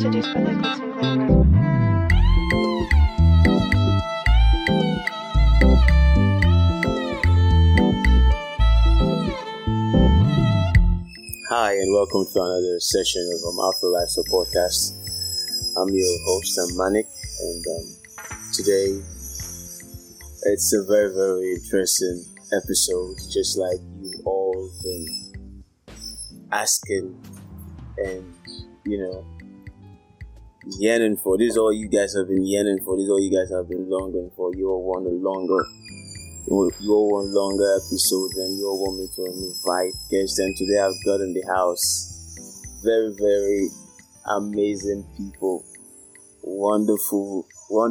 Produced by Liquid Silver. Hi, and welcome to another session of Afterlife Podcast. I'm your host, I'm Manik, and today it's a very, very interesting episode, just like you've all been asking and, yearning for. This is all you guys have been yearning for. This is all you guys have been longing for. You all want longer episodes, and you all want me to invite guests. And today I've got in the house very, very amazing people, wonderful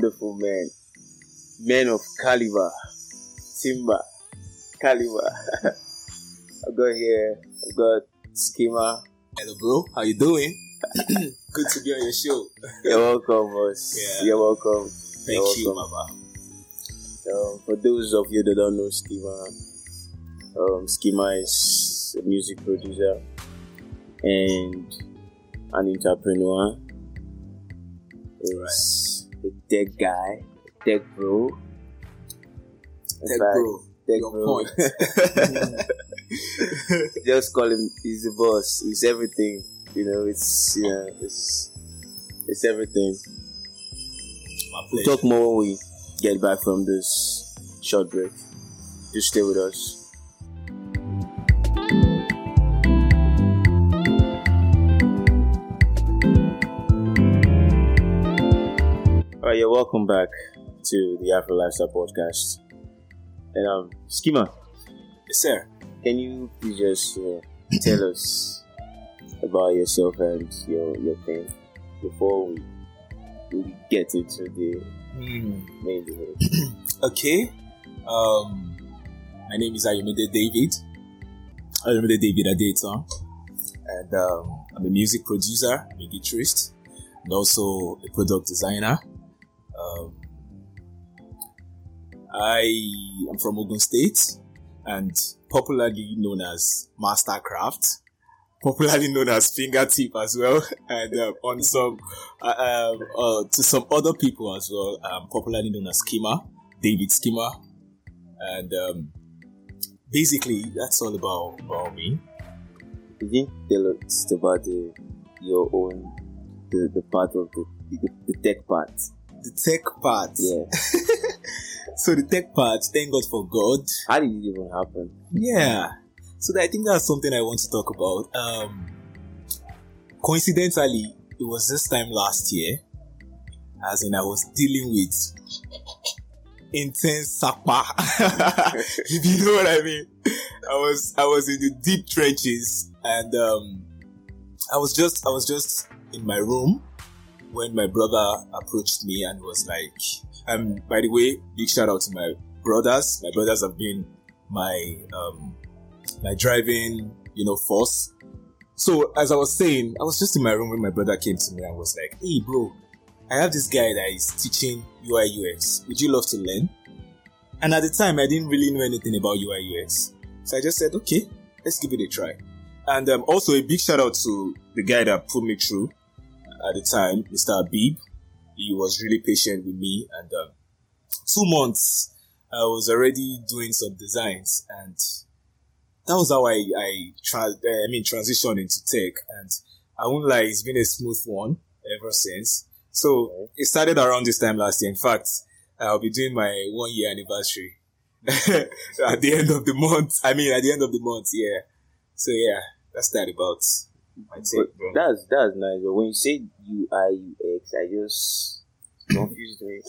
men of caliber, timber, caliber. I've got Schema. Hello, bro. How you doing? Good to be on your show. You're welcome, boss. Yeah. You're welcome. Thank you, Baba. For those of you that don't know Schema is a music producer and an entrepreneur. He's a tech guy, a tech bro. Tech bro. Point. Just call him. He's the boss. He's everything. It's everything. We'll talk more when we get back from this short break. Just stay with us. Alright, you're welcome back to the Afro Lifestyle Podcast. And Schema, Yes, sir. can you please just tell us about yourself and your thing before we get into the main debate? Okay. My name is Ayomide David Adeta, and I'm a music producer, a guitarist, and also a product designer. I am from Ogun State and popularly known as Mastercraft, popularly known as Fingertip as well, and on some to some other people as well, popularly known as Schema, David Schema, and basically that's all about me. Could you tell us about your own the part of the tech part? The tech part. Yeah. So the tech part, thank God for God. How did it even happen? Yeah. So I think that's something I want to talk about. Coincidentally, it was this time last year, as in I was dealing with intense sapa. If you know what I mean. I was in the deep trenches, and I was just in my room when my brother approached me and was like, by the way, big shout out to my brothers. My brothers have been my driving, force. So as I was saying, I was just in my room when my brother came to me and was like, "Hey bro, I have this guy that is teaching UI UX. Would you love to learn?" And at the time, I didn't really know anything about UI UX. So I just said, okay, let's give it a try. And also a big shout out to the guy that put me through at the time, Mr. Abib. He was really patient with me, and 2 months I was already doing some designs, and that was how I transitioned into tech. And I won't lie, it's been a smooth one ever since. So it started around this time last year. In fact, I'll be doing my 1 year anniversary at the end of the month. Yeah. So yeah, that's that about my tech. Bro. That's nice. But when you say UI UX, I just confused me.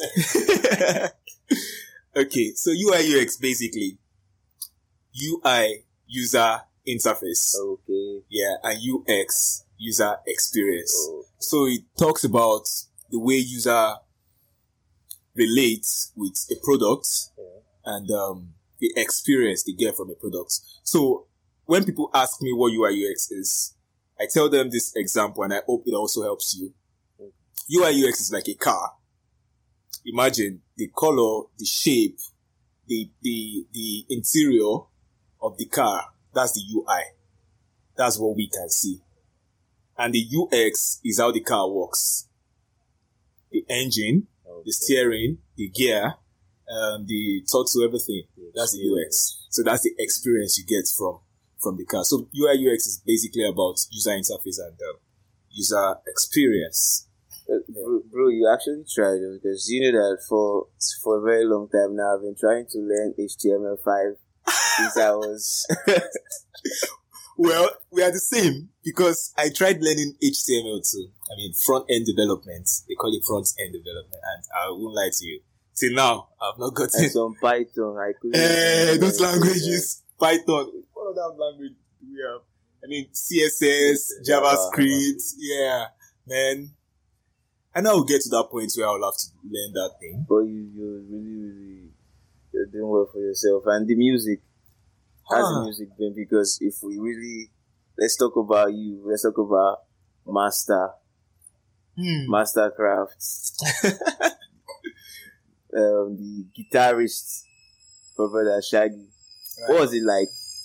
Okay, so UI UX basically UI user interface. Okay. Yeah, and UX user experience. Oh. So it talks about the way user relates with a product and the experience they get from a product. So when people ask me what UI UX is, I tell them this example, and I hope it also helps you. UI UX is like a car. Imagine the color, the shape, the interior of the car. That's the UI. That's what we can see. And the UX is how the car works. The engine, the steering, the gear, the throttle, everything. That's the UX. So that's the experience you get from the car. So UI UX is basically about user interface and user experience. Bro, you actually tried it, because you know that for a very long time now I've been trying to learn HTML5 since I was. Well, we are the same, because I tried learning HTML too. I mean, front-end development. They call it front-end development, and I won't lie to you. Till now, I've not gotten... And some Python. I couldn't... those languages. Python. What other language do we have? I mean, CSS, JavaScript. Yeah, man. I know I'll get to that point where I'll have to learn that thing. But you're really, you're doing well for yourself. And the music. How's the music been? Because if we really, let's talk about you. Let's talk about Mastercraft. The guitarist for Brother Shaggy. Right. What was it like?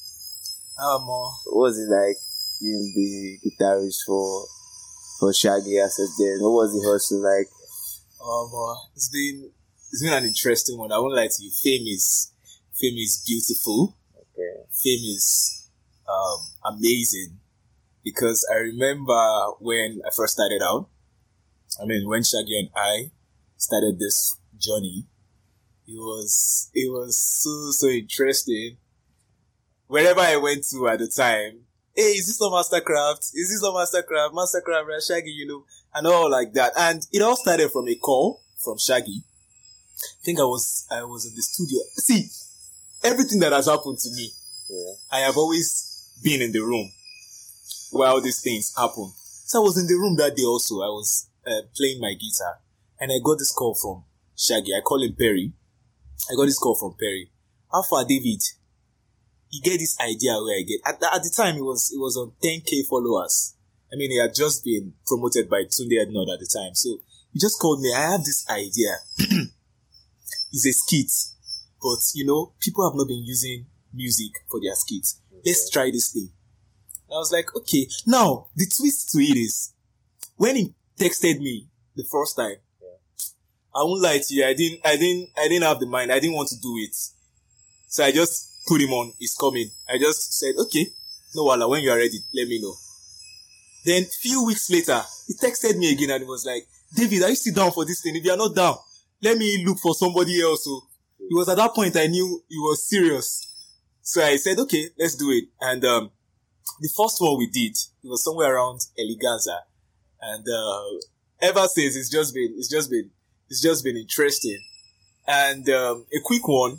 What was it like being the guitarist for Shaggy as a then? What was the hustle like? It's been an interesting one. I won't lie to you. Fame is beautiful. Okay. Fame is amazing, because I remember when I first started out. I mean, when Shaggy and I started this journey, it was so interesting. Wherever I went to at the time, hey, is this not Mastercraft? Is this not Mastercraft? Mastercraft, right? Shaggy, you know, and all like that. And it all started from a call from Shaggy. I think I was in the studio. See, everything that has happened to me, I have always been in the room while these things happen. So I was in the room that day also. I was playing my guitar, and I got this call from Shaggy. I call him Perry. I got this call from Perry. How far, David? You get this idea where I get. At the time, it was on 10K followers. I mean, he had just been promoted by Tunde Ednod at the time. So he just called me. I have this idea. It's a skit. But, you know, people have not been using music for their skits. Let's try this thing. I was like, okay. Now, the twist to it is, when he texted me the first time, I won't lie to you, I didn't have the mind. I didn't want to do it. So I just put him on, he's coming. I just said, okay, no wala, when you are ready, let me know. Then, few weeks later, he texted me again and he was like, David, are you still down for this thing? If you are not down, let me look for somebody else. So, it was at that point I knew he was serious. So I said, okay, let's do it. And the first one we did, it was somewhere around Eleganza. And ever since, it's just been interesting. And a quick one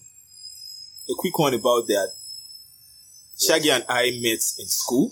about that. Shaggy and I met in school.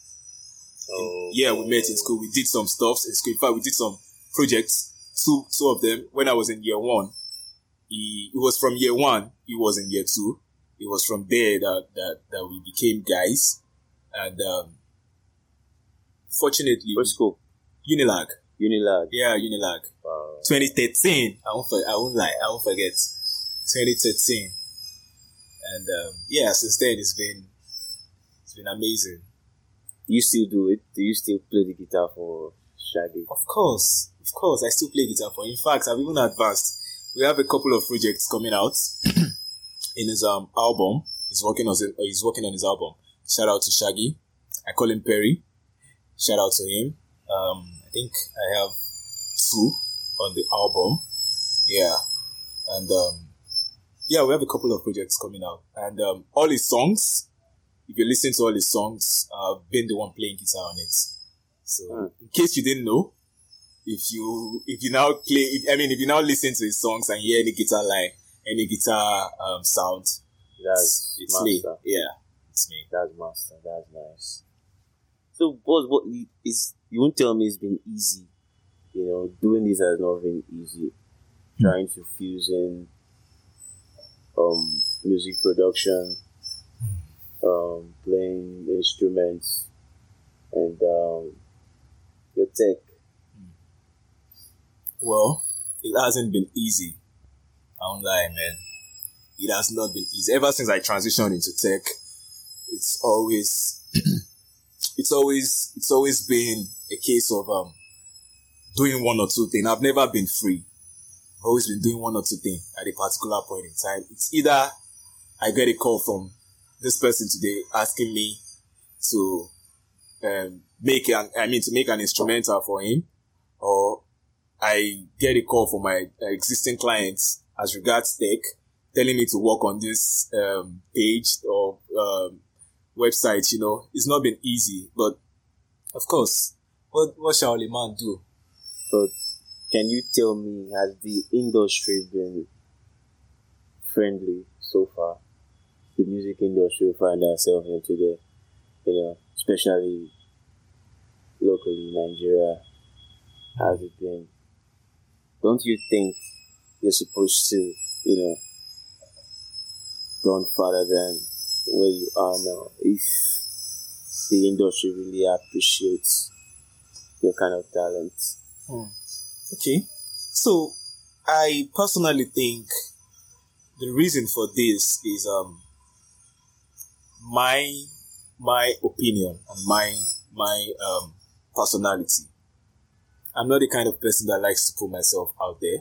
We met in school. We did some stuff in school. In fact, we did some projects, two of them, when I was in year one. It was from year one, he was in year two. It was from there that we became guys. And fortunately, what school? Unilag. Yeah, Unilag. Wow. 2013. I won't lie. I won't forget. 2013. And since then it's been amazing. Do you still do it? Do you still play the guitar for Shaggy? Of course. I still play guitar for him. In fact, I've even advanced. We have a couple of projects coming out in his album. He's working on his album. Shout out to Shaggy. I call him Perry. Shout out to him. I think I have 2 on the album. Yeah. And we have a couple of projects coming out. And all his songs, if you listen to all his songs, I've been the one playing guitar on it. So, in case you didn't know, if you now listen to his songs and hear any guitar line, any guitar sound, it's me. Yeah, it's me. That's master. That's nice. So, boss, you won't tell me it's been easy. You know, doing this has not been easy. Trying to fuse in music production, playing instruments, and your tech. Well, it hasn't been easy. I won't lie, man. It has not been easy. Ever since I transitioned into tech, it's always it's always been a case of doing one or two things. I've never been free. I've always been doing one or two things at a particular point in time. It's either I get a call from this person today asking me to make an instrumental for him, or I get a call from my existing clients as regards tech, telling me to work on this page or website. It's not been easy, but of course, what shall a man do? But can you tell me, has the industry been friendly so far? The music industry we find ourselves in today, especially locally in Nigeria, has it been? Don't you think you're supposed to, gone farther than where you are now if the industry really appreciates your kind of talent? Okay. So, I personally think the reason for this is my opinion and my personality. I'm not the kind of person that likes to put myself out there.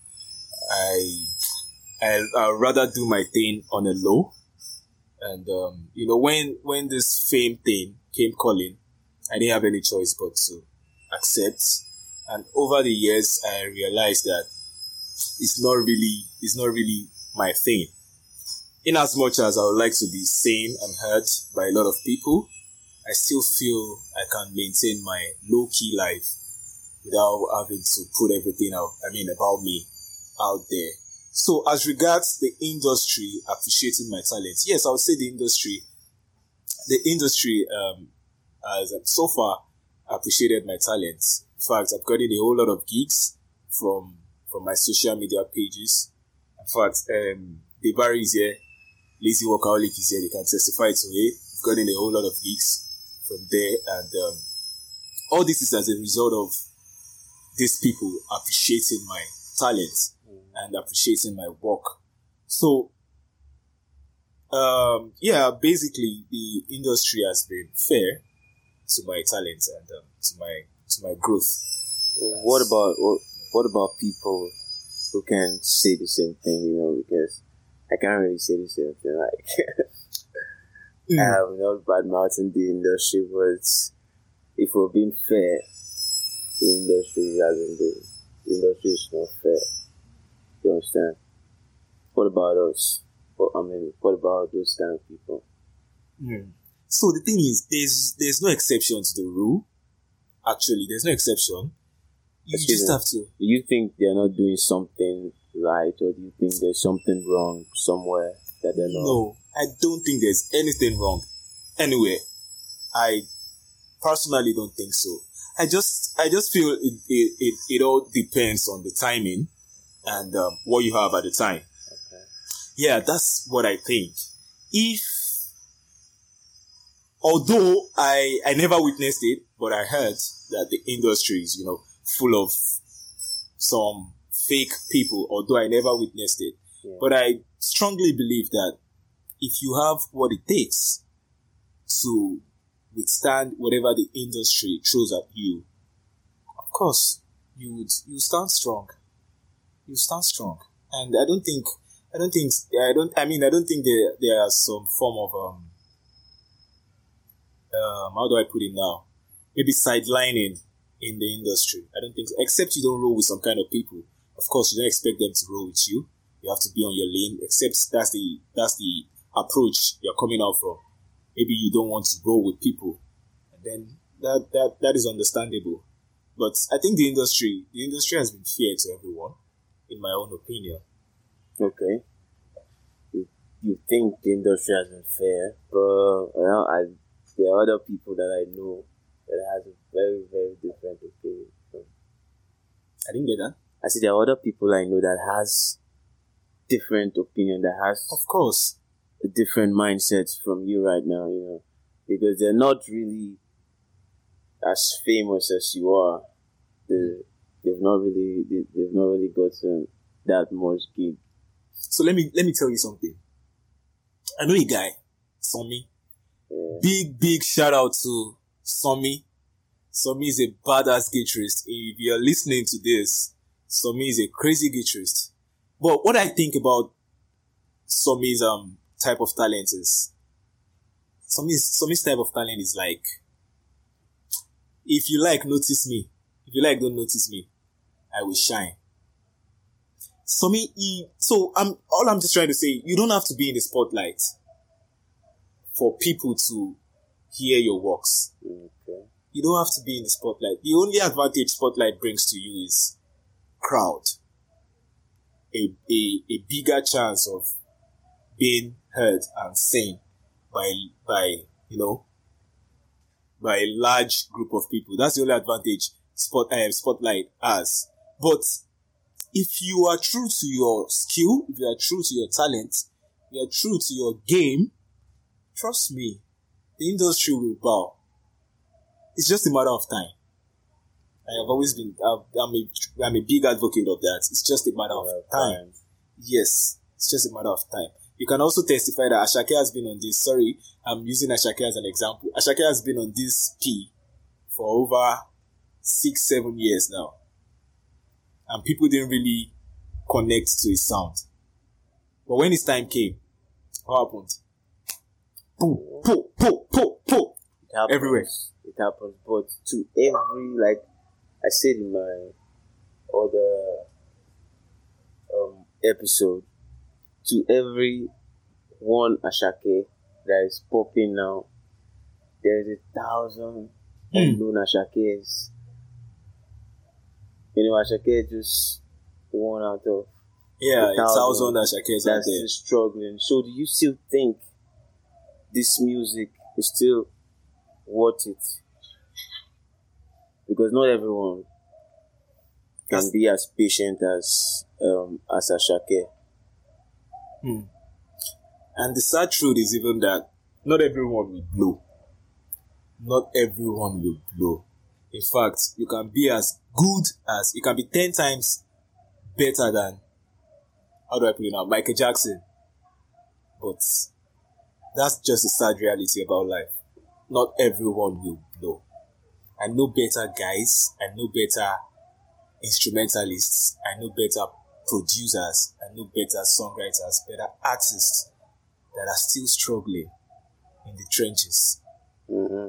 I'd rather do my thing on a low. And, when this fame thing came calling, I didn't have any choice but to accept. And over the years, I realized that it's not really my thing. In as much as I would like to be seen and heard by a lot of people, I still feel I can maintain my low-key life without having to put everything about me out there. So as regards the industry appreciating my talents, yes, I would say the industry has so far appreciated my talents. In fact, I've gotten a whole lot of gigs from my social media pages. In fact, the Barry is here, Lazy Workaholic is here, they can testify to it. I've gotten a whole lot of gigs from there, and all this is as a result of these people appreciating my talents and appreciating my work. So, basically the industry has been fair to my talents and to my growth. What about people who can say the same thing? Because I can't really say the same thing. I have not bad mouthing the industry, but if we're being fair, the industry hasn't been. The industry is not fair. You understand? What about us? What about those kind of people? So the thing is, there's no exception to the rule. Actually, there's no exception. You just have to. Do you think they're not doing something right, or do you think there's something wrong somewhere that they're not? No, I don't think there's anything wrong anywhere. I personally don't think so. I just feel it all depends on the timing and what you have at the time. Okay. Yeah, that's what I think. Although I never witnessed it, but I heard that the industry is, full of some fake people, although I never witnessed it. Yeah. But I strongly believe that if you have what it takes to withstand whatever the industry throws at you, of course, you stand strong. You stand strong. And I don't think there are some form of, how do I put it now? Maybe sidelining in the industry. I don't think so. Except you don't roll with some kind of people. Of course, you don't expect them to roll with you. You have to be on your lane, except that's the approach you're coming out from. Maybe you don't want to roll with people. And then that is understandable. But I think the industry has been fair to everyone, in my own opinion. Okay. You think the industry has been fair, but there are other people that I know that has a very, very different opinion. I didn't get that. I see there are other people I know that has different opinion, that has, of course, a different mindset from you right now, because they're not really as famous as you are. They've not really gotten that much gig. So let me tell you something. I know a guy, Somi. Yeah. Big shout out to Somi. Somi is a badass guitarist. If you're listening to this, Somi is a crazy guitarist. But what I think about Somi's type of talent is Somi's type of talent is like, if you like, notice me. If you like, don't notice me. I will shine. All I'm just trying to say, you don't have to be in the spotlight for people to hear your works. Okay. You don't have to be in the spotlight. The only advantage spotlight brings to you is crowd. A bigger chance of being heard and seen by a large group of people. That's the only advantage spotlight has. But if you are true to your skill, if you are true to your talent, if you are true to your game, trust me, the industry will bow. It's just a matter of time. I have always been, I'm a big advocate of that. It's just a matter of time. Yes, it's just a matter of time. You can also testify that Ashake has been on this. Sorry, I'm using Ashake as an example. Ashake has been on this P for over 6-7 years now. And people didn't really connect to his sound. But when his time came, what happened? Poo. It happens. Everywhere. It happens. But to every, like I said in my other episode, to every one Ashake that is popping now, there is 1,000 unknown Ashakes. You know, Ashake just one out of 1,000 Ashakes out that's there. struggling. So, do you still think this music is still worth it? Because not everyone can be as patient as Ashake. And the sad truth is even that not everyone will blow. Not everyone will blow. In fact, you can be as good as, you can be 10 times better than, how do I put it now, Michael Jackson. But that's just a sad reality about life. Not everyone will blow. I know better guys, I know better instrumentalists, I know better producers, I know better songwriters, better artists that are still struggling in the trenches. Mm-hmm.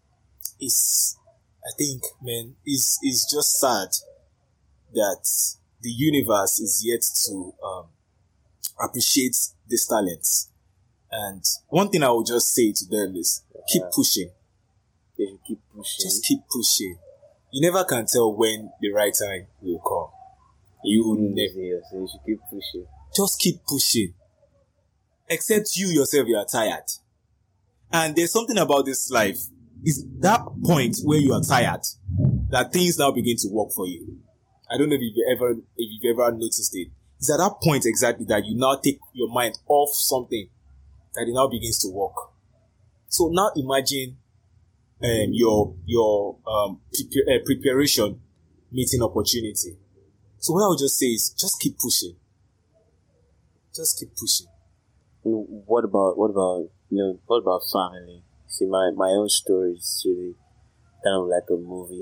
I think, man, it's just sad that the universe is yet to appreciate these talents. And one thing I will just say to them is, keep pushing. They should keep pushing. Just keep pushing. You never can tell when the right time will come. You will never. Yes, you should keep pushing. Just keep pushing. Except you yourself, you are tired. And there's something about this life. It's that point where you are tired that things now begin to work for you. I don't know if you've ever noticed it. It's at that point exactly that you now take your mind off something that it now begins to work. So now imagine your preparation meeting opportunity. So what I would just say is just keep pushing. Just keep pushing. What about family? See, my own story is really kind of like a movie.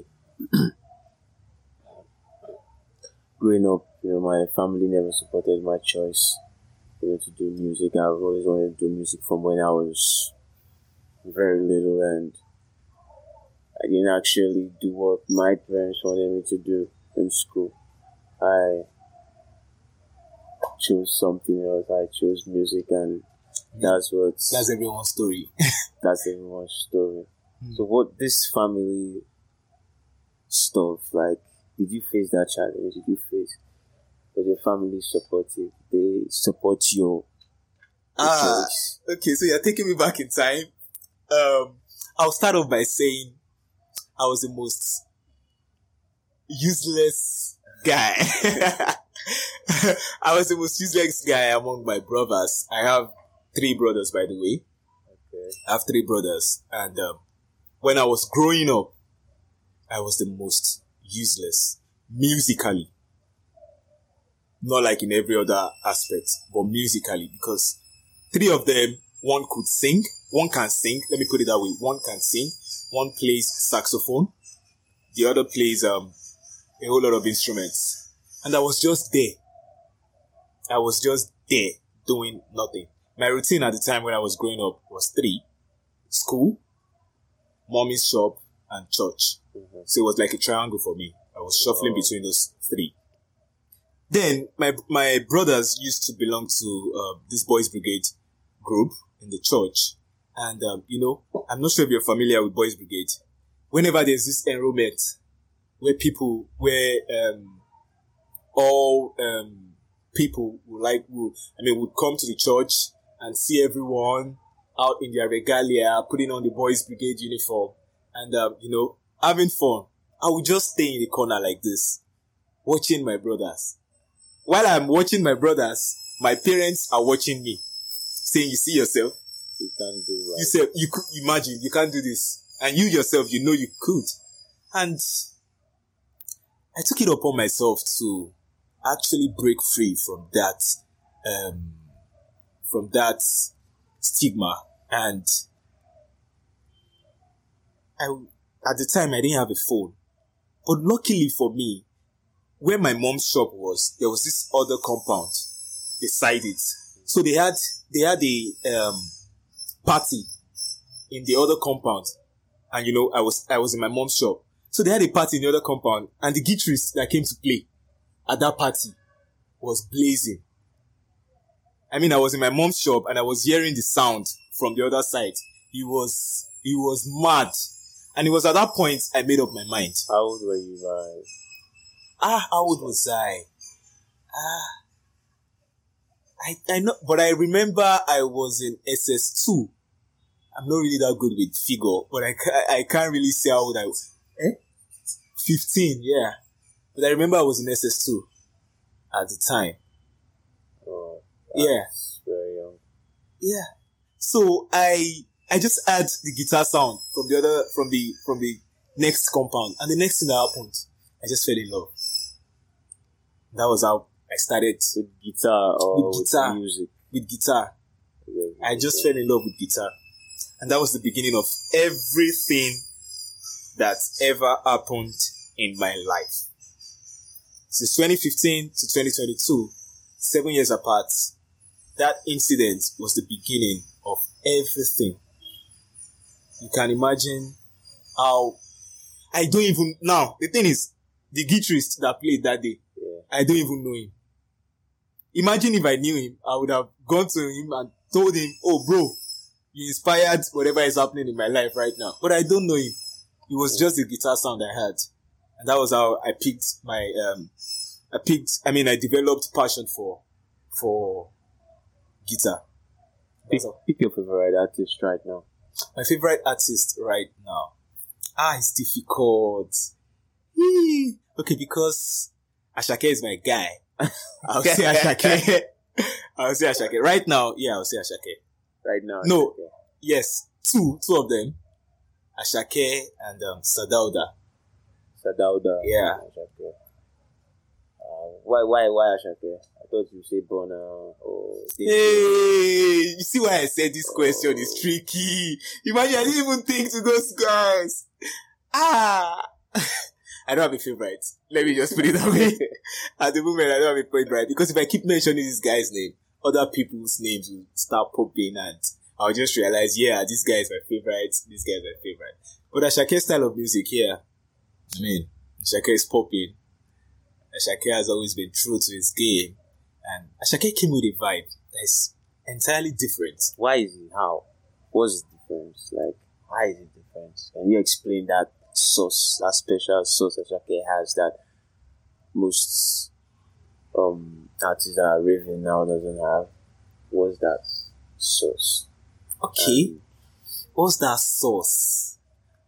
Growing up, my family never supported my choice, to do music. I've always wanted to do music from when I was very little, and I didn't actually do what my parents wanted me to do in school. I chose something else. I chose music, and that's everyone's story. That's everyone's story. So what this family stuff, like, did you face that challenge? Was your family supportive? They support your choice? Okay, so you're taking me back in time. I'll start off by saying I was the most useless guy. I was the most useless guy among my brothers. I have 3 brothers, by the way. Okay. I have 3 brothers. And when I was growing up, I was the most useless musically. Not like in every other aspect, but musically. Because 3 of them, one could sing. One can sing. Let me put it that way. One can sing. one plays saxophone, the other plays a whole lot of instruments. And I was just there. I was just there doing nothing. My routine at the time when I was growing up was 3: school, mommy's shop, and church. Mm-hmm. So it was like a triangle for me. I was shuffling between those 3. Then my brothers used to belong to this boys brigade group in the church. And, I'm not sure if you're familiar with boys brigade. Whenever there's this enrollment where all people would come to the church and see everyone out in their regalia, putting on the boys brigade uniform and, having fun. I would just stay in the corner like this, watching my brothers. While I'm watching my brothers, my parents are watching me, saying, you see yourself? You can't do that. You said, you could imagine, you can't do this. And you yourself, you know you could. And I took it upon myself to actually break free from that stigma. And at the time, I didn't have a phone. But luckily for me, where my mom's shop was, there was this other compound beside it. So they had a party in the other compound. And I was in my mom's shop. So they had a party in the other compound, and the guitarist that came to play at that party was blazing. I mean, I was in my mom's shop and I was hearing the sound from the other side. He was mad. And it was at that point I made up my mind. How old were you, right? How old was I? I know, but I remember I was in SS2. I'm not really that good with figure, but I can't really say how old I was. 15, yeah. But I remember I was in SS2 at the time. Oh, yeah. Very young. Yeah. So I just had the guitar sound from the next compound, and the next thing that happened, I just fell in love. That was how I started with guitar or with guitar, music. With guitar. I just fell in love with guitar, and that was the beginning of everything that ever happened in my life. Since 2015 to 2022, 7 years apart, that incident was the beginning of everything. You can imagine how I don't even now. The thing is, the guitarist that played that day, I don't even know him. Imagine if I knew him, I would have gone to him and told him, "Oh, bro, you inspired whatever is happening in my life right now." But I don't know him. It was just the guitar sound I had, and that was how I picked I developed passion for guitar. Pick your favorite artist right now. My favorite artist right now. It's difficult. Okay, because Asake is my guy. I'll say Asake. I'll say Asake. Right now, I'll say Asake. Right now? No. Asake. Yes. Two of them. Asake and Sadauda. Sadauda. Yeah. Asake. Why Asake? I thought you say Burna or... Hey, you see why I said this question is tricky. Imagine I didn't even think to those guys. I don't have a favorite. Let me just put it that way. At the moment, I don't have a favorite because if I keep mentioning this guy's name, other people's names will start popping and I'll just realize, this guy is my favorite, this guy is my favorite. But Ashake's style of music, Ashake is popping. Ashake has always been true to his game. And Ashake came with a vibe that is entirely different. Why is it? How? What's the difference? Why is it different? Can you explain that sauce, that special sauce Ashake has that most artists that are raving now doesn't have? What's that sauce? Okay. What's that sauce?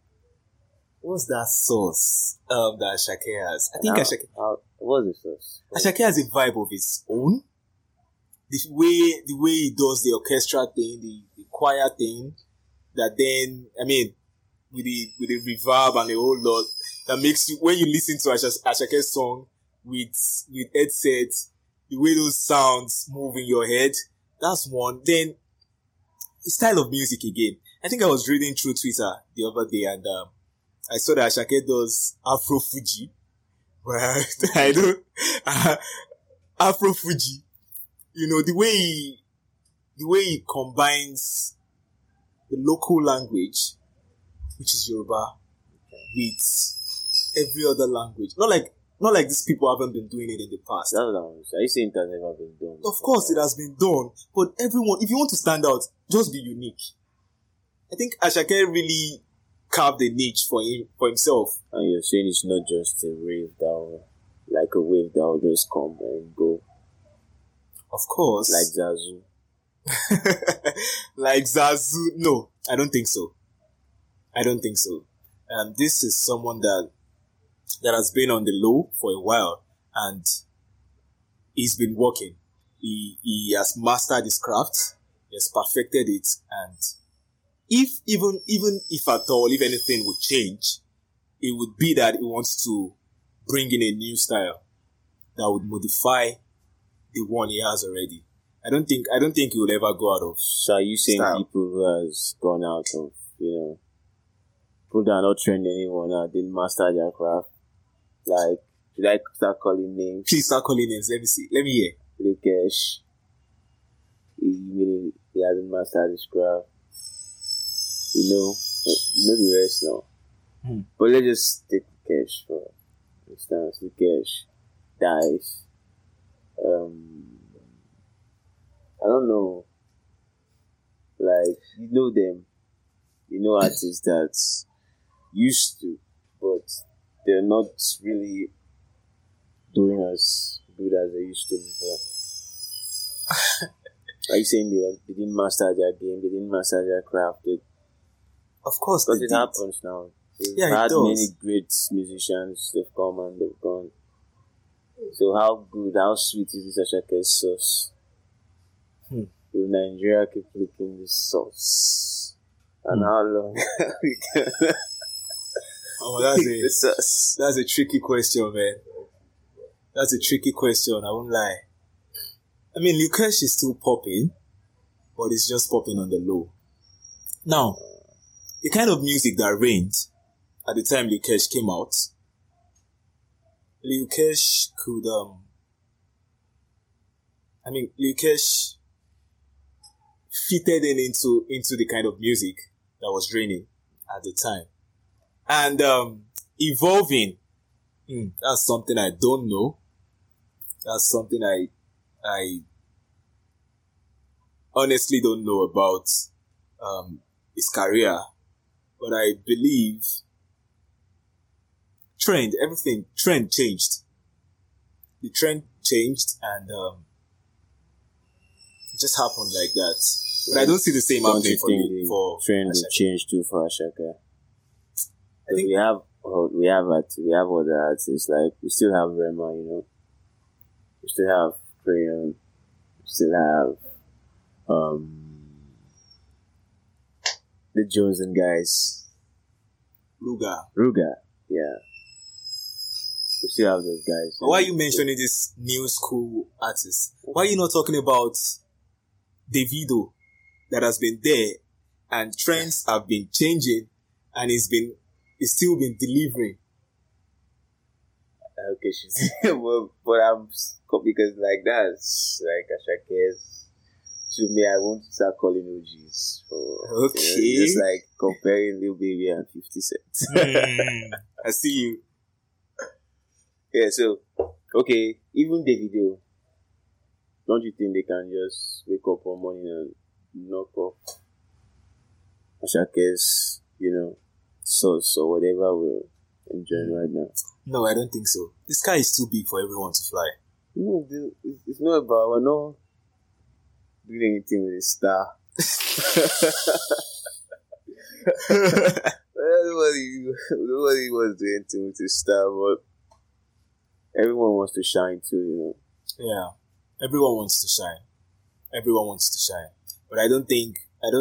That Ashake has? I think Ashake... What's the sauce? Ashake has a vibe of its own. The way he does the orchestra thing, the choir thing, that then, with the reverb and the whole lot, that makes you, when you listen to Ashake's song with headsets, the way those sounds move in your head, that's one. Then, his style of music again. I think I was reading through Twitter the other day, and I saw that Ashake does Afro Fuji. But I don't Afro Fuji. You know, the way he combines the local language, which is Yoruba, with every other language. Not like these people haven't been doing it in the past. Are you saying it has never been done? Of course it has been done. But everyone, if you want to stand out, just be unique. I think Ashake really carved a niche for himself. And you're saying it's not just a wave that will just come and go. Of course. Like Zazu. Like Zazu. No, I don't think so. This is someone that has been on the low for a while, and he's been working. He has mastered his craft. He has perfected it, and even if at all, if anything would change, it would be that he wants to bring in a new style that would modify the one he has already. I don't think he will ever go out of. So are you saying style. People who has gone out of, people that are not trending anymore now didn't master their craft? Like, should I start calling names? Please start calling names. Let me see. Let me hear. Lukesh. He hasn't mastered his craft. You know the rest now. But let's just take Lukesh for instance. Lukesh, Dice. I don't know. Like, you know them. You know artists that used to, but they're not really doing as good as they used to before. Are you saying they didn't master their game, they didn't master their craft? Of course, because it happens now. We've had many great musicians, they've come and they've gone. So how good, how sweet is this Ashake sauce? Will Nigeria keep licking this sauce? And how long we can that's a tricky question, man. That's a tricky question, I won't lie. I mean, Lukesh is still popping, but it's just popping on the low. Now, the kind of music that reigned at the time Lukesh came out, Lukesh could, Lukesh fitted into the kind of music that was reigning at the time. And evolving, that's something I don't know. That's something I honestly don't know about his career. But I believe trend changed. The trend changed, and it just happened like that. But I don't see the same happening for trend will change too for Ashake. I think we have other artists, like we still have Rema, we still have Crayon, we still have the Jones and guys. Ruga, yeah. We still have those guys. Why are you mentioning this new school artists? Why are you not talking about Davido that has been there and trends have been changing and it's still been delivering? Okay, but I'm because like that's like Ashake's. To me, I won't start calling OGs. Okay. Just like comparing Lil Baby and 50 Cent. I see you. Yeah, so, okay, even Davido, don't you think they can just wake up one morning and knock off Ashake's, sauce or whatever we're enjoying right now? No, I don't think so. The sky is too big for everyone to fly. No, it's not about, we're not doing anything with a star. Nobody wants to do anything with a star, but everyone wants to shine too, Yeah, everyone wants to shine. But I don't think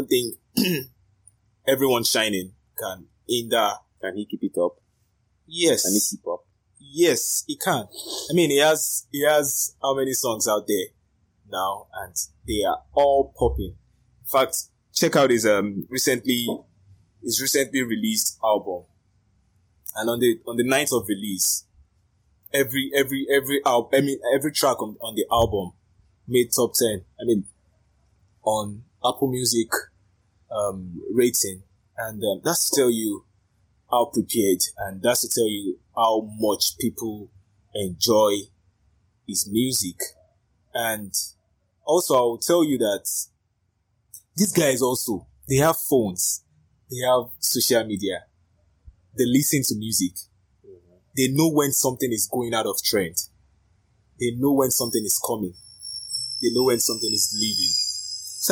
everyone shining can hinder. Can he keep it up? Yes. Can he keep up? Yes, he can. I mean, he has how many songs out there now, and they are all popping. In fact, check out his recently released album. And on the night of release, every track on the album made top 10. I mean, on Apple Music rating, and that's to tell you how prepared, and that's to tell you how much people enjoy his music. And also, I will tell you that these guys also, they have phones, they have social media, they listen to music, they know when something is going out of trend, they know when something is coming, they know when something is leaving. So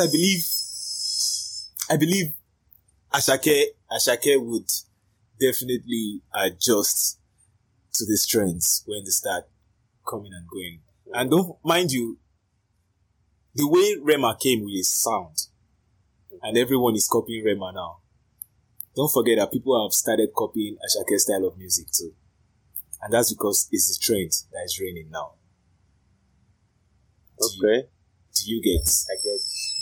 I believe Ashake would definitely adjust to these trends when they start coming and going. And don't mind you, the way Rema came with his sound, and everyone is copying Rema now. Don't forget that people have started copying Ashake's style of music too. And that's because it's the trend that is reigning now. Okay. Do you get? I get.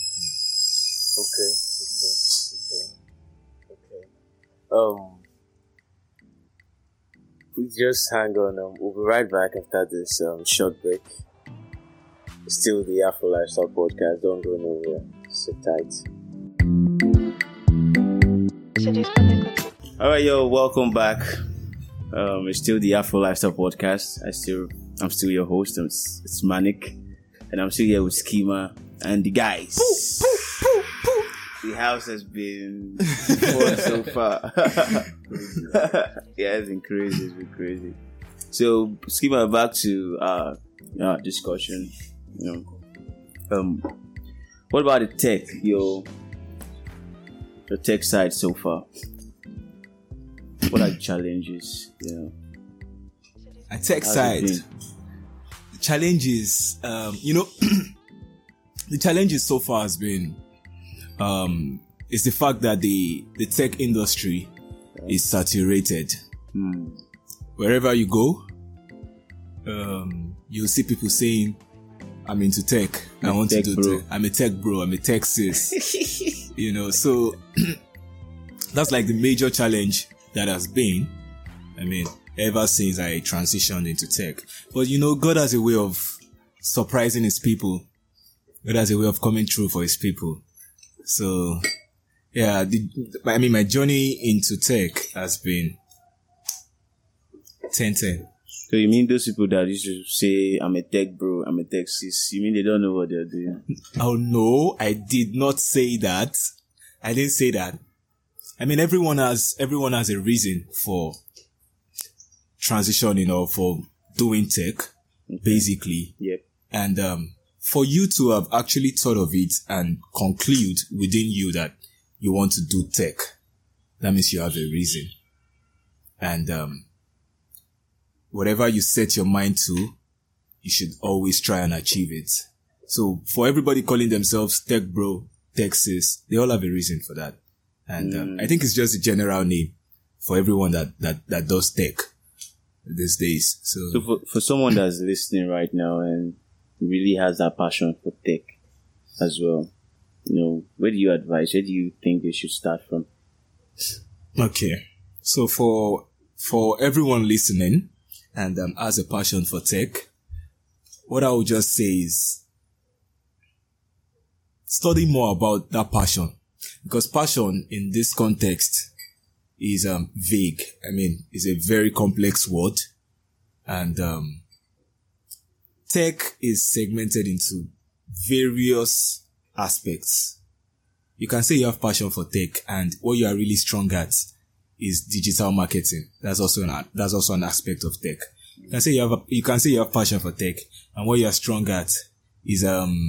Okay. Please just hang on. We'll be right back after this short break. It's still the Afro Lifestyle Podcast. Don't go nowhere. Sit tight. All right, yo, welcome back. It's still the Afro Lifestyle Podcast. I'm still your host. It's Manik, and I'm still here with Schema and the guys. The house has been fun so far. Yeah, it's been crazy. So, Schema, back to our discussion. What about the tech, the tech side so far? What are the challenges? A tech side, the challenges, the challenges so far has been, is the fact that the tech industry is saturated. Wherever you go, you'll see people saying, I'm into tech. I want to do tech. I'm a tech bro. I'm a tech sis. So that's like the major challenge that has been, ever since I transitioned into tech. But God has a way of surprising his people. God has a way of coming through for his people. So, yeah, my journey into tech has been 10-10. So you mean those people that used to say, I'm a tech bro, I'm a tech sis, you mean they don't know what they're doing? Oh no, I did not say that. I didn't say that. Everyone has a reason for transitioning or for doing tech, basically. Yep. And for you to have actually thought of it and conclude within you that you want to do tech, that means you have a reason. And whatever you set your mind to, you should always try and achieve it. So for everybody calling themselves tech bro, tech sis, they all have a reason for that. And I think it's just a general name for everyone that does tech these days. So for someone that's listening right now and really has that passion for tech as well, where do you advise? Where do you think they should start from? Okay. So for everyone listening and has a passion for tech, what I would just say is study more about that passion. Because passion in this context is vague. It's a very complex word. And tech is segmented into various aspects. You can say you have passion for tech, and what you are really strong at is digital marketing. That's also an aspect of tech. You can say you have passion for tech, and what you are strong at is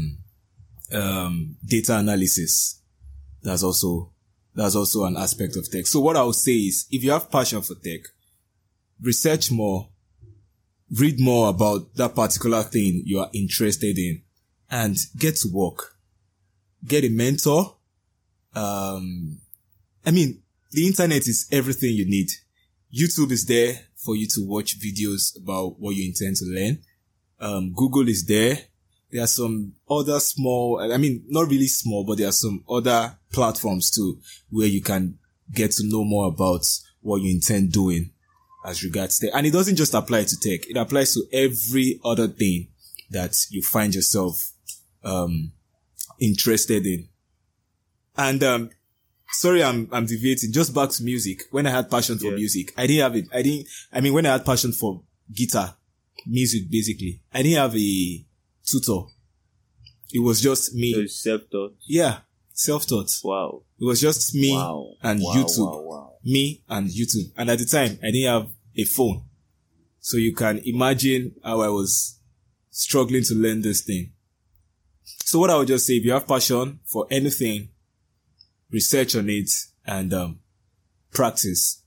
data analysis. That's also an aspect of tech. So what I would say is, if you have passion for tech, research more, read more about that particular thing you are interested in, and get to work. Get a mentor. The internet is everything you need. YouTube is there for you to watch videos about what you intend to learn. Google is there. there are some other small, I mean, not really small, but there are some other platforms too, where you can get to know more about what you intend doing as regards tech. And it doesn't just apply to tech. It applies to every other thing that you find yourself, interested in. And, sorry, I'm deviating. Just back to music. When I had passion for music, when I had passion for guitar, music basically, I didn't have a tutor. It was just me. So self-taught? Yeah, self-taught. Wow. It was just me and YouTube. Wow. Me and YouTube. And at the time, I didn't have a phone. So you can imagine how I was struggling to learn this thing. So what I would just say, if you have passion for anything, research on it and practice.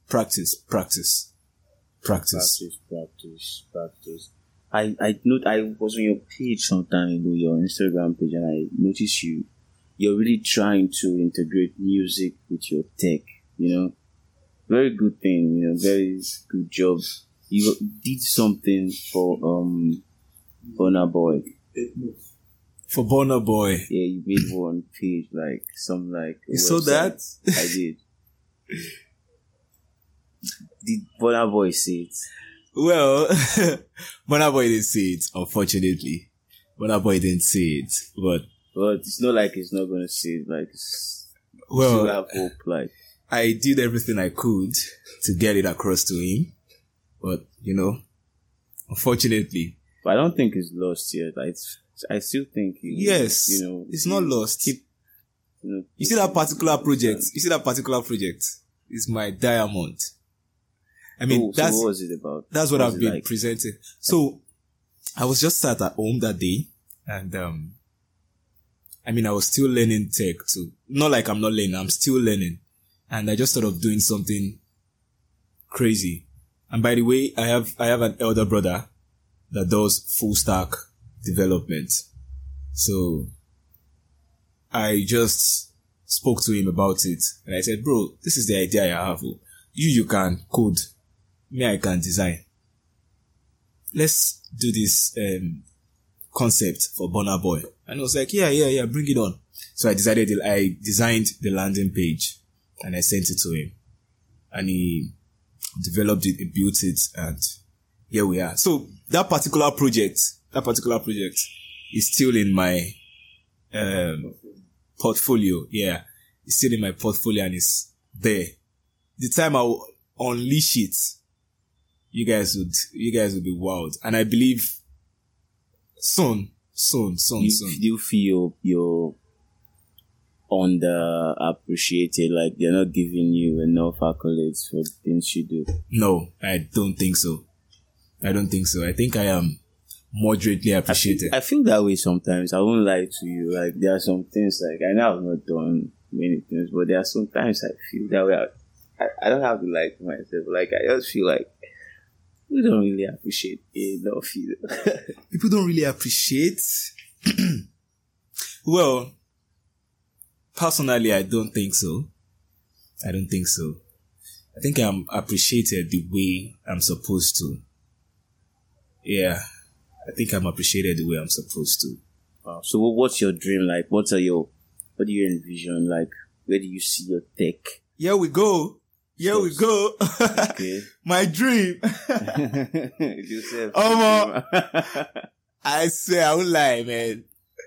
I was on your page some time ago, your Instagram page, and I noticed you're really trying to integrate music with your tech, Very good thing, very good job. You did something for Burna Boy. For Burna Boy. Yeah, you made one page, like something like you saw that? I did. Did Burna Boy see it? Well, Burna Boy didn't see it, unfortunately. Burna Boy didn't see it, but it's not like he's not gonna see it, like well, still have hope, like. I did everything I could to get it across to him, but unfortunately. But I don't think it's lost yet. I still think it's not lost. You see that particular project? Is my diamond. I mean, so what was it about? That's what I've been presenting. So I was just sat at home that day, and I was still learning tech too. Not like I'm not learning, I'm still learning. And I just thought of doing something crazy. And by the way, I have an elder brother that does full stack development. So I just spoke to him about it. And I said, bro, this is the idea I have. You can code. Me, I can design. Let's do this concept for Burna Boy. And I was like, yeah, bring it on. So I designed the landing page and I sent it to him. And he developed it, he built it, and here we are. So that particular project is still in my portfolio. Yeah, it's still in my portfolio and it's there. The time I will unleash it, you guys would be wild. And I believe soon. Do you feel you're underappreciated, like they're not giving you enough accolades for the things you do? No, I don't think so. I think I am moderately appreciated. I feel that way sometimes. I won't lie to you. Like, there are some things, like, I know I've not done many things, but there are sometimes I feel that way. I don't have to lie to myself. Like, I just feel like we don't really appreciate enough either. People don't really appreciate. Well, personally, I don't think so. I think I'm appreciated the way I'm supposed to. Yeah, I think I'm appreciated the way I'm supposed to. Wow. So what's your dream like? What do you envision? Like, where do you see your tech? Here we go. Okay. My dream. Joseph. I swear, I won't lie, man.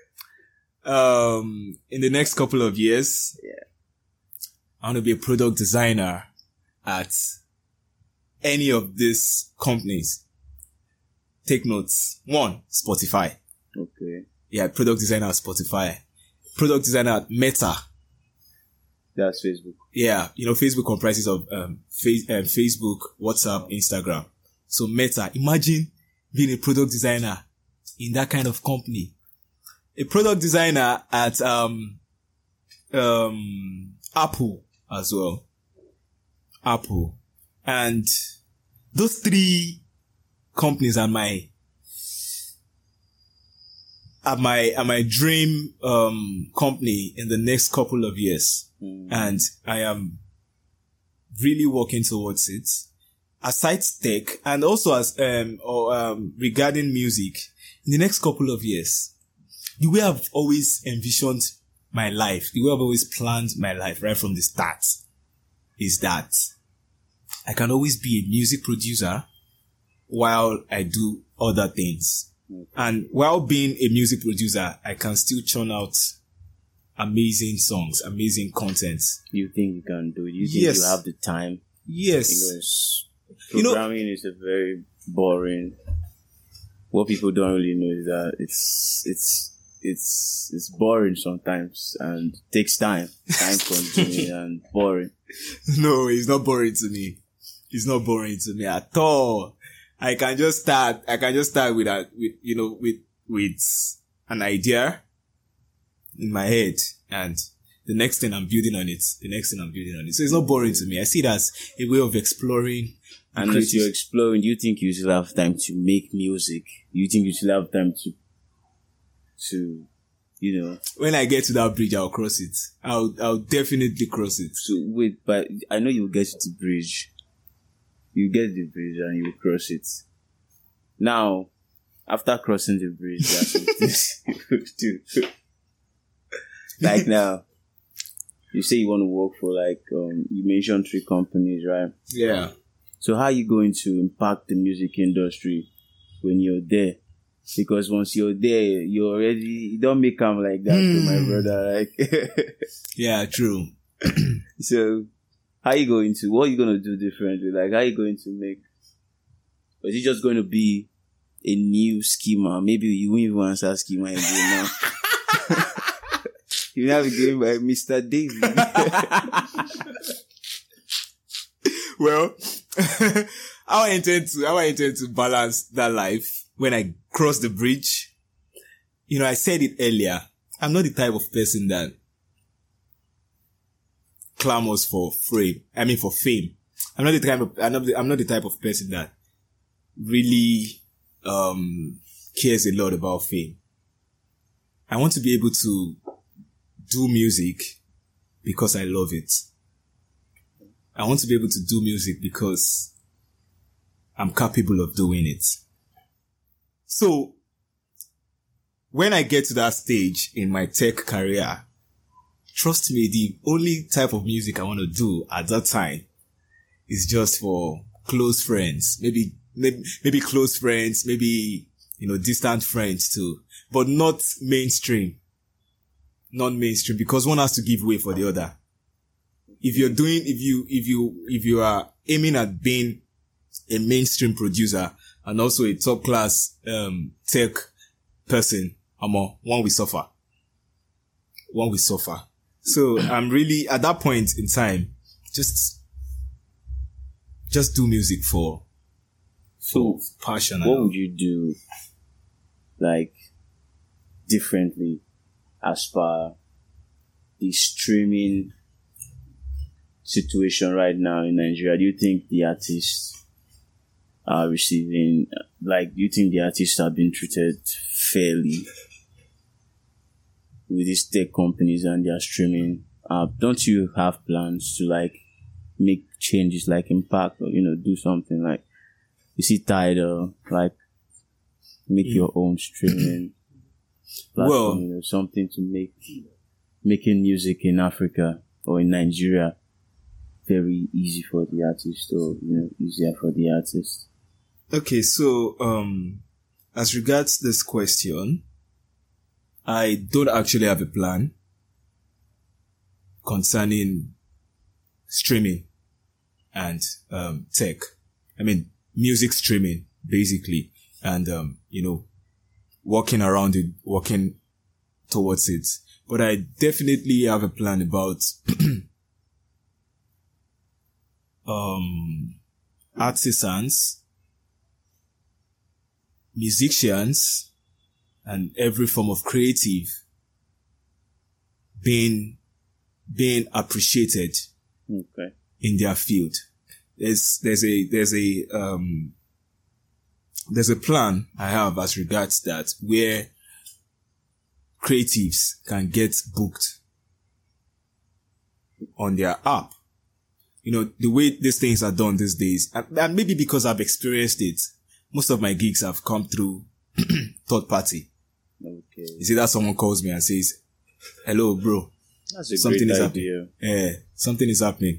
In the next couple of years, I want to be a product designer at any of these companies. Take notes. 1, Spotify. Okay. Yeah, product designer at Spotify. Product designer at Meta. That's Facebook. Yeah, Facebook comprises of Facebook, WhatsApp, Instagram. So Meta, imagine being a product designer in that kind of company. A product designer at Apple as well. Apple. And those 3 companies are my dream company in the next couple of years. And I am really working towards it. Aside tech and also as regarding music, in the next couple of years, the way I've always envisioned my life, the way I've always planned my life right from the start is that I can always be a music producer while I do other things. And while being a music producer, I can still churn out amazing songs, amazing content. You think you can do it? You think Yes. you have the time? Yes. Because programming is a very boring. What people don't really know is that it's boring sometimes and takes time consuming and boring. No, it's not boring to me. It's not boring to me at all. I can just start with an idea in my head, and the next thing I'm building on it. So it's not boring to me. I see it as a way of exploring. And as you're exploring, do you think you still have time to make music? Do you think you still have time to When I get to that bridge, I'll cross it. I'll definitely cross it. So wait, but I know you'll get to the bridge. You get the bridge and you cross it. Now, after crossing the bridge, there are some things you could do. Like now, you say you want to work for you mentioned 3 companies, right? Yeah. So how are you going to impact the music industry when you're there? Because once you're there, you don't make them like that to my brother. Yeah, true. So what are you going to do differently? Like, how are you going to make? Or is it just going to be a new schema? Maybe you won't even answer schema again now. You have to go by Mr. David. Well, how I intend to balance that life when I cross the bridge. I said it earlier. I'm not the type of person that clamors for fame. I'm not the type of person that really cares a lot about fame. I want to be able to do music because I love it. I want to be able to do music because I'm capable of doing it. So, when I get to that stage in my tech career, trust me, the only type of music I want to do at that time is just for close friends. Maybe close friends, maybe, distant friends too, but not mainstream. Not mainstream, because one has to give way for the other. If you are aiming at being a mainstream producer and also a top class, tech person, one will suffer. So I'm really at that point in time, just do music for passion. What would you do, differently as per the streaming situation right now in Nigeria? Do you think the artists are receiving, do you think the artists are being treated fairly with these tech companies and their streaming? Don't you have plans to make changes, impact or, do something you see Tidal, make your own streaming platform, Well, something to making music in Africa or in Nigeria very easy for the artist, or easier for the artist. Okay, so as regards this question, I don't actually have a plan concerning streaming and tech. Music streaming basically, and working around it, working towards it. But I definitely have a plan about artisans, musicians, and every form of creative being appreciated in their field. There's a plan I have as regards that, where creatives can get booked on their app. The way these things are done these days, and maybe because I've experienced it, most of my gigs have come through third party. Okay. You see that someone calls me and says, "Hello, bro. That's a Something great is idea. happening. Something is happening.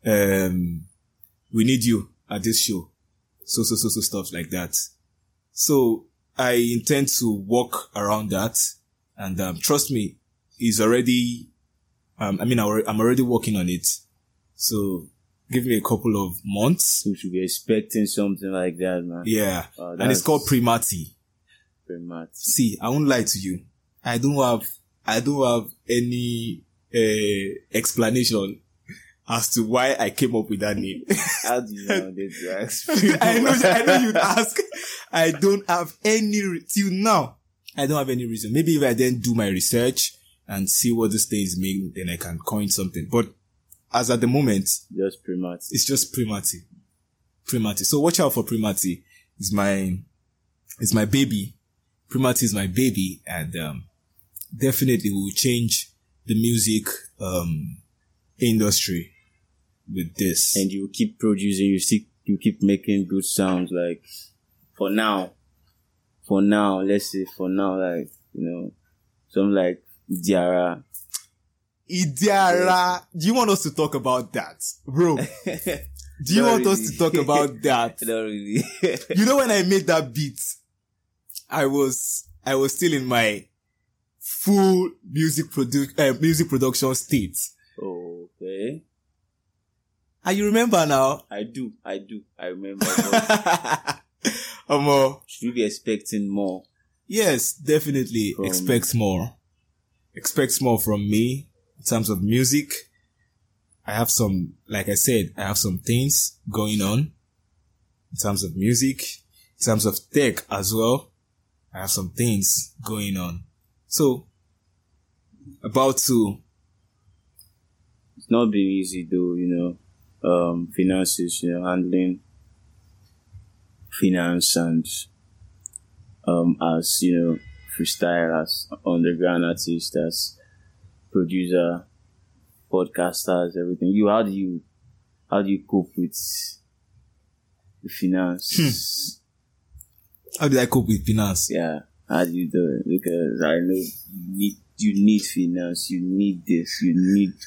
We need you at this show." So stuff like that. So I intend to work around that, and trust me, he's already. I'm already working on it. So give me a couple of months. We should be expecting something like that, man. Yeah, and it's called Primati. Primati. See, I won't lie to you. I don't have any explanation as to why I came up with that name. How do you know to ask? I know you'd ask. I don't have till now. I don't have any reason. Maybe if I then do my research and see what these things mean, then I can coin something. But as at the moment, just Primati. It's just Primati. Primati. So watch out for Primati. It's my baby. Primati is my baby, and definitely will change the music industry with this. And you keep producing. You keep making good sounds. Like for now, let's say for now, like something like Idiara. Do you want us to talk about that, bro? Do you want us to talk about that? Not really. When I made that beat, I was still in my full music production state. Okay. And you remember now? I do. I remember. Should we be expecting more? Yes, definitely. Expect more. Expect more from me in terms of music. I have some things going on in terms of music, in terms of tech as well. I have some things going on. So, it's not been easy though, finances, handling finance and, as, freestyle, as underground artist, as producer, podcasters, everything. How do you cope with the finance? How did I cope with finance? Yeah. How do you do it? Because I know you need finance, you need this, you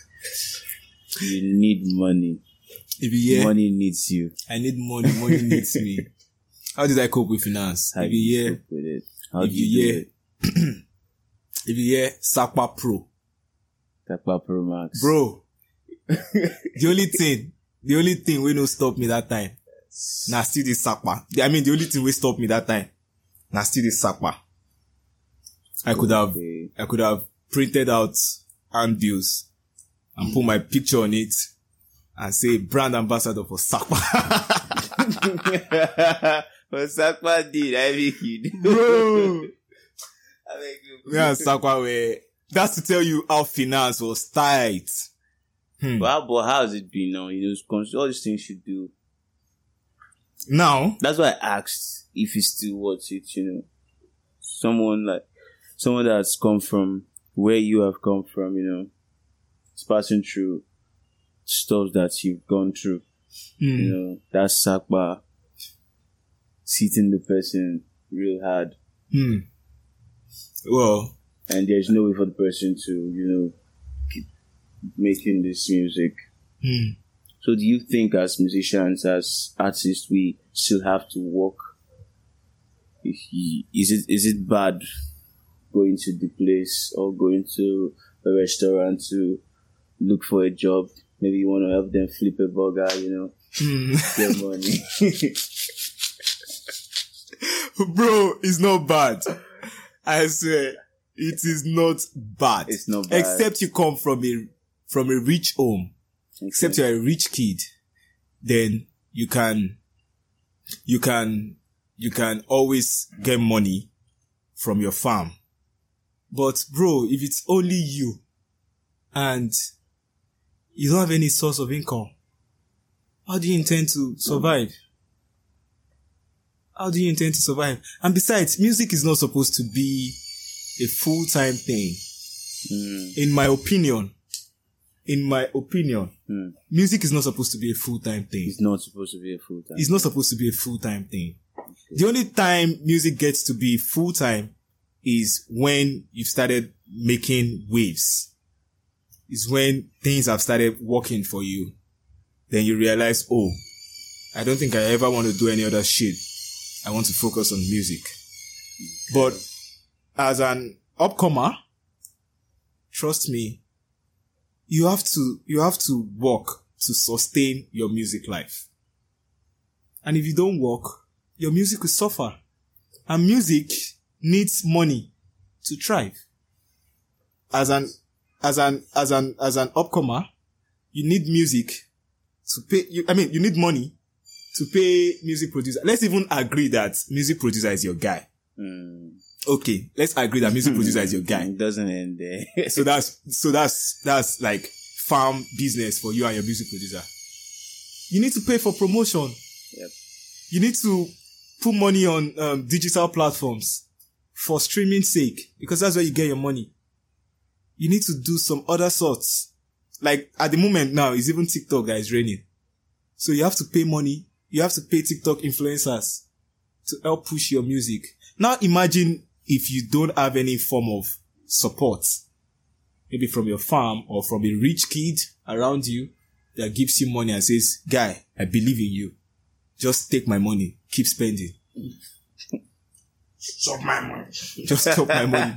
need money. Money needs you. I need money, money needs me. How did I cope with finance? How do you cope with it? How do you do it? If you hear Sakpa Pro. Sakpa Pro Max. Bro. the only thing will not stop me that time. Now still the Sakpa. The only thing will stop me that time. Now still the Sakpa. I could have printed out handbills and put my picture on it and say brand ambassador for Sakpa. But Sakpa did, I make you do. Bro. I make you. Yeah, Sakpa way. That's to tell you how finance was tight. But how has it been now? All these things you do. Now? That's why I asked if you still watch it, Someone that's come from where you have come from, it's passing through stuff that you've gone through. That's Sakpa hitting the person real hard. Well. And there's no way for the person to, keep making this music. So do you think as musicians, as artists, we still have to work? Is it bad going to the place or going to a restaurant to look for a job? Maybe you want to help them flip a burger, get money. Bro, it's not bad. I swear, it is not bad. It's not bad. Except you come from a rich home. Okay. Except you're a rich kid. Then you can always get money from your farm. But bro, if it's only you and you don't have any source of income, how do you intend to survive? How do you intend to survive? And besides, music is not supposed to be a full-time thing. In my opinion, music is not supposed to be a full-time thing. It's not supposed to be a full-time. It's not supposed to be a full-time thing. Okay. The only time music gets to be full-time is when you've started making waves. Is when things have started working for you. Then you realize, oh, I don't think I ever want to do any other shit. I want to focus on music. But as an upcomer, trust me, you have to work to sustain your music life. And if you don't work, your music will suffer. And music needs money to thrive. As an upcomer, you need music to pay, you need money to pay music producer. Let's even agree that music producer is your guy. Okay, let's agree that music producer is your guy. It doesn't end there. So that's like farm business for you and your music producer. You need to pay for promotion. Yep. You need to put money on digital platforms for streaming sake, because that's where you get your money. You need to do some other sorts. Like at the moment now, it's even TikTok that is raining. So you have to pay money. You have to pay TikTok influencers to help push your music. Now imagine if you don't have any form of support, maybe from your farm or from a rich kid around you that gives you money and says, guy, I believe in you. Just take my money. Keep spending. Chop my money. Just chop my money.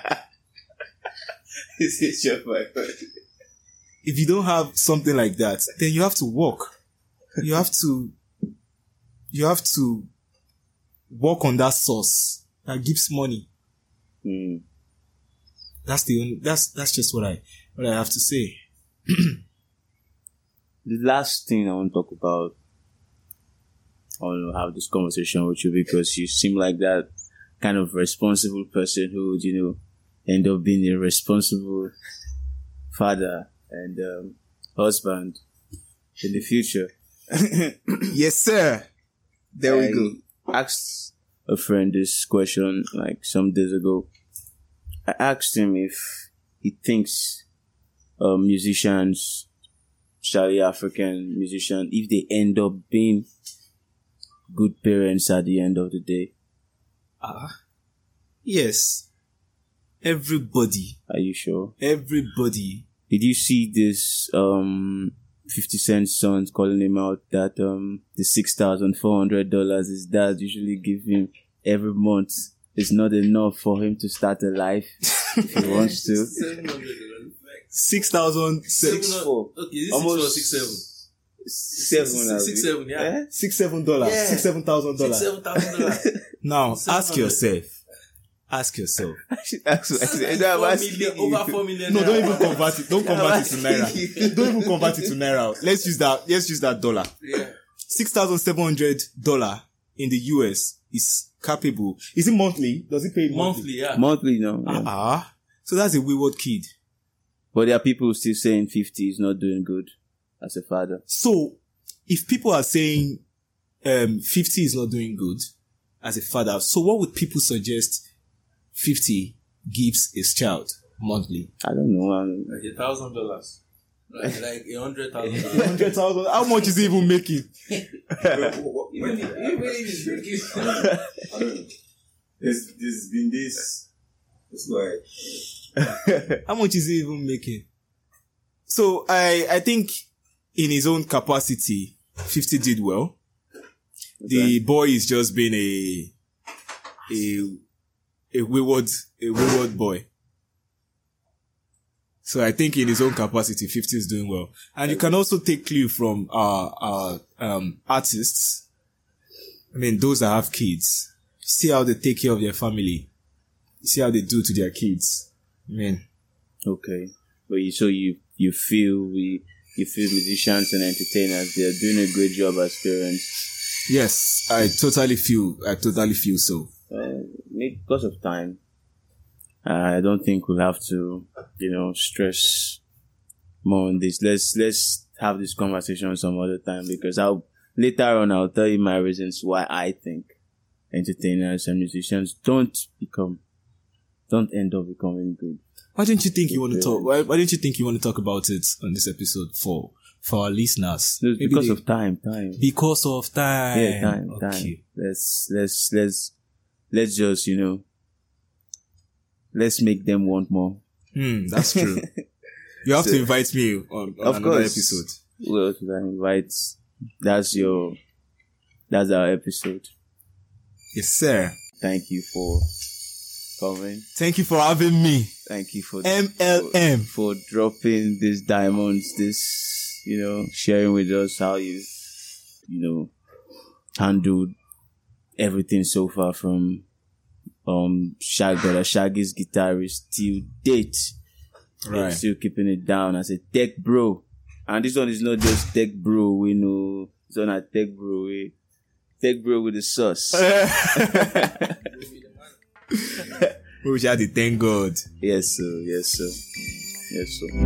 If you don't have something like that, then you have to work. You have to work on that source that gives money. That's just what I have to say. The last thing I want to talk about, I want to have this conversation with you because you seem like that kind of responsible person who would, end up being a responsible father and husband in the future. Yes, sir. There we go. I asked a friend this question like some days ago. I asked him if he thinks musicians, especially African musicians, if they end up being good parents at the end of the day. Yes. Everybody. Are you sure? Everybody. Did you see this 50 Cent son calling him out that the $6,400 his dad usually give him every month is not enough for him to start a life if he wants to? 6,000. Okay, this Almost is 6,700. 7. Yeah. $6,700. Yeah. $6,700. $7,000. Now, $700. ask yourself. Over 4 million. No, don't even convert it. Don't convert it to naira. Don't even convert it to naira. Let's use that dollar. Yeah. $6,700 in the US is capable. Is it monthly? Does it pay monthly? Monthly, yeah. Monthly, no. Yeah. So that's a wayward kid. But there are people still saying 50 is not doing good as a father. So, if people are saying 50 is not doing good as a father, so what would people suggest 50 gives his child monthly? I don't know. Like $1,000. Like $100,000. 100,000. How much is he even making? There's been this. It's like. How much is he even making? So I think in his own capacity, 50 did well. The boy is just being a wayward boy. So I think in his own capacity, 50 is doing well. And you can also take clue from artists. I mean, those that have kids. See how they take care of their family. See how they do to their kids. I mean. Okay. But you feel musicians and entertainers, they're doing a great job as parents. Yes, I totally feel so. Maybe because of time, I don't think we'll have to, stress more on this. Let's have this conversation some other time because later on I'll tell you my reasons why I think entertainers and musicians don't end up becoming good. Why didn't you think you want to talk? Why didn't you think you want to talk about it on this episode for our listeners? No, because of time. Because of time. Yeah, time. Okay. Let's just, let's make them want more. That's true. You have to invite me on Of another course. episode. Well, invite. That's our episode. Yes, sir. Thank you for coming. Thank you for having me. Thank you for MLM. for dropping these diamonds, sharing with us how you handled everything so far from Shaggy's guitarist till date. Right. Still keeping it down as a tech bro. And this one is not just tech bro, we know. It's not a tech bro. Tech bro with the sauce. We should have to thank God. Yes, sir. Yes, sir. Yes, sir.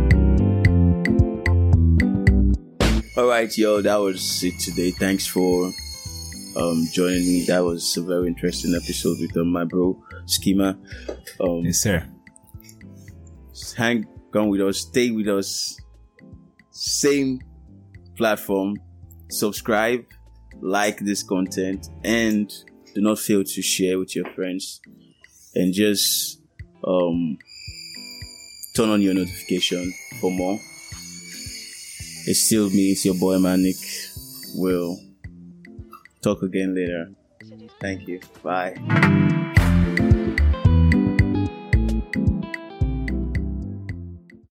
All right, yo, that was it today. Thanks for joining me. That was a very interesting episode with my bro Schema. Yes, sir. Hang on with us, stay with us. Same platform. Subscribe, like this content, and do not fail to share with your friends. And just turn on your notification for more. It's still me, it's your boy Manik. We'll talk again later. Thank you. Bye.